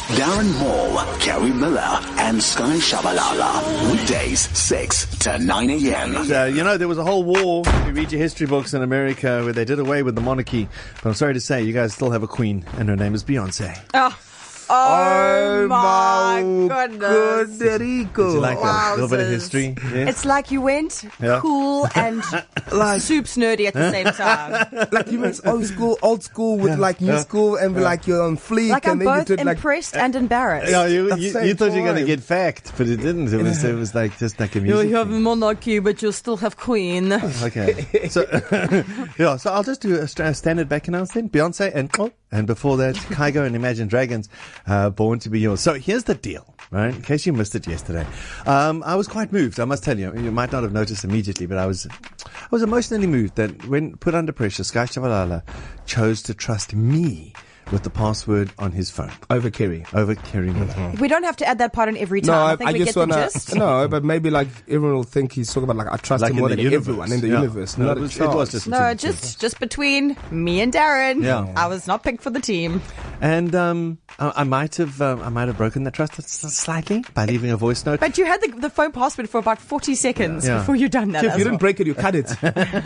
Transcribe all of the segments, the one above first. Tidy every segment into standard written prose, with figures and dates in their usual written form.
Darren Moore, Kerry Miller, and Sky Shabalala. Weekdays, 6 to 9 a.m. There was a whole war, if you read your history books in America, where they did away with the monarchy. But I'm sorry to say, you guys still have a queen, and her name is Beyonce. Oh my goodness. Did you like that? A little bit of history? Yes? It's like you went cool and soups nerdy at the same time. Like you went old school with like new school, and like you're on fleek. Like I'm and then both you did impressed and embarrassed. Yeah, you thought you were going to get fact, but it didn't. It was like just like a music. You have thing. monarchy, but you still have queen. Okay. So, so I'll just do a standard back announce then. Beyonce and before that, Kygo and Imagine Dragons, Born to Be Yours. So here's the deal, right? In case you missed it yesterday. I was quite moved, I must tell you. You might not have noticed immediately, but I was emotionally moved that when put under pressure, Sky Shabalala chose to trust me with the password on his phone. Over Kerry Miller. We don't have to add that part in every time. I think we get the gist. No, but maybe like everyone will think he's talking about like I trust him more than everyone in the universe. No, it was just between me and Darren. Yeah. I was not picked for the team. And I might have broken that trust slightly by leaving a voice note. But you had the phone password for about 40 seconds before you done that. If you didn't break it, you cut it.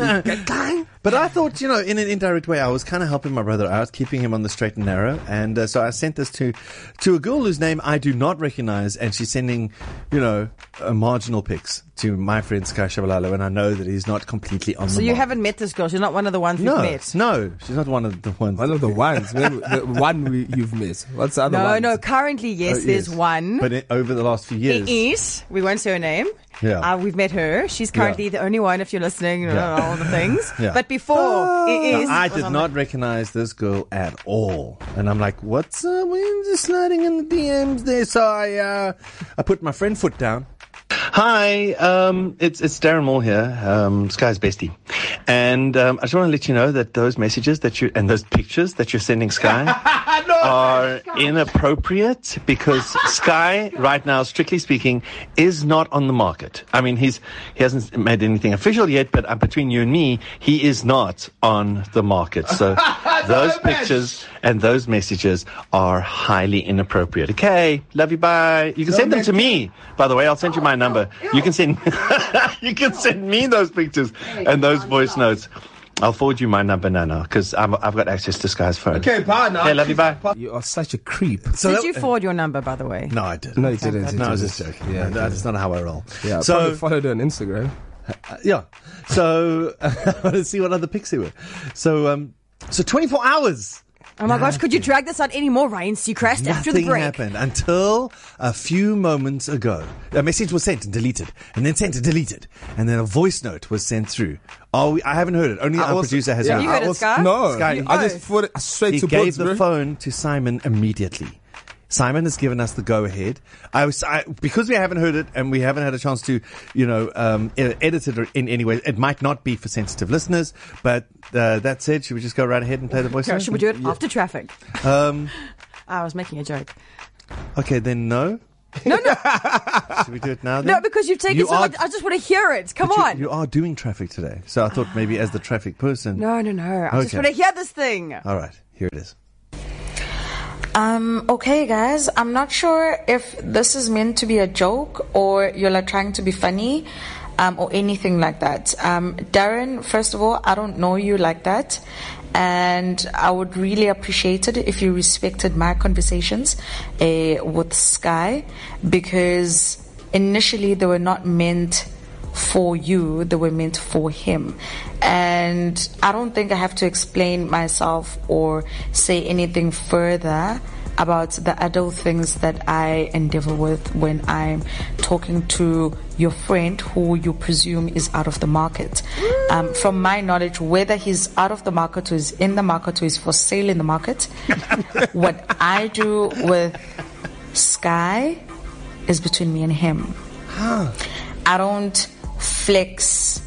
But I thought, in an indirect way, I was kind of helping my brother out, keeping him on the straight and narrow. And so I sent this to a girl whose name I do not recognize, and she's sending, marginal pics to my friend Sky Shabalala, and I know that he's not completely on the So you mark. haven't met this girl? She's not one of the ones you've met? No, she's not one of the ones. One of the ones. The one you've met. What's the other one? No, currently, there's one. But over the last few years. It is. We won't say her name. Yeah. We've met her. She's currently the only one, if you're listening, all the things. Yeah. But before, it is. I did not recognize this girl at all. And I'm like, what's up? We're just sliding in the DMs there. So I put my friend foot down. Hi, it's Darren Moore here, Sky's bestie. And I just want to let you know that those messages and those pictures that you're sending Sky are inappropriate, because Sky right now, strictly speaking, is not on the market. I mean, he hasn't made anything official yet, but between you and me, he is not on the market. So those pictures and those messages are highly inappropriate. Okay, love you, bye. You can send them to me, by the way. I'll send you my number. You can send me those pictures and those voice notes. I'll forward you my number now, because I've got access to Sky's phone. Okay, bye now. Hey, love you, bye. You are such a creep. Did you forward your number, by the way? No, I didn't. No, you didn't. No, I was just joking. Yeah, that's not how I roll. Yeah, so probably followed her on Instagram. So I want to see what other pics there were. So 24 hours. Oh my gosh, could you drag this out any more, Ryan Seacrest, after the break? Nothing happened until a few moments ago. A message was sent and deleted, and then sent and deleted, and then a voice note was sent through. I haven't heard it. Only our producer has heard it. You heard it, Sky? No, Sky, I just put it straight to He gave Boots, the phone to Simon immediately. Simon has given us the go-ahead. Because we haven't heard it and we haven't had a chance to, edit it in any way. It might not be for sensitive listeners, but that said, should we just go right ahead and play the voice? Okay, should we do it after traffic? I was making a joke. Okay, then no. No. Should we do it now then? No, because you've taken so much. I just want to hear it. Come on. You are doing traffic today, so I thought maybe as the traffic person. No. I just want to hear this thing. All right, here it is. Okay guys, I'm not sure if this is meant to be a joke or you're like trying to be funny, or anything like that. Darren, first of all, I don't know you like that, and I would really appreciate it if you respected my conversations with Sky, because initially they were not meant for you, they were meant for him. And I don't think I have to explain myself or say anything further about the adult things that I endeavor with when I'm talking to your friend who you presume is out of the market. From my knowledge, whether he's out of the market or is in the market or is for sale in the market, what I do with Sky is between me and him. I don't flex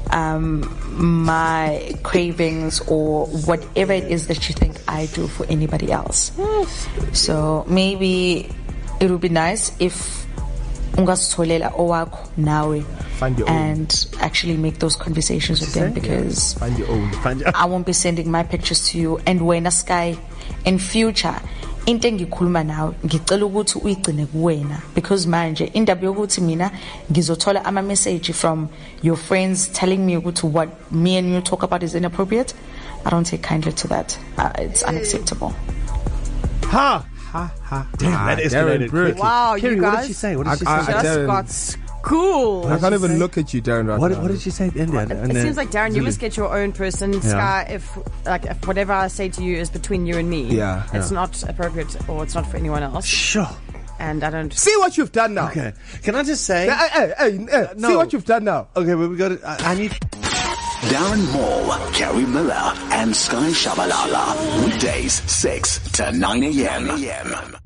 my cravings or whatever it is that you think I do for anybody else. So maybe it would be nice if ungasitholela owakho nawe and actually make those conversations with them, because find your own. I won't be sending my pictures to you. And when a Sky in future, into engikhuluma nawe ngicela ukuthi uyigcine kuwena, because manje indaba yokuthi mina ngizothola ama message from your friends telling me ukuthi what me and you talk about is inappropriate. I don't take kindly to that. It's unacceptable. Damn, that escalated quickly. Wow, Kerry, you guys what did she say? What did she say? just got school. I can't even look at you, Darren. Right now. What did she say? It seems like, Darren, you must get your own person. Sky, if whatever I say to you is between you and me, it's not appropriate or it's not for anyone else. Sure. And I don't see what you've done now. Okay, can I just say? Hey, no. See what you've done now. Okay, but we got it. I need. Darren Moore, Kerry Miller, and Sky Shabalala. Weekdays 6 to 9 a.m.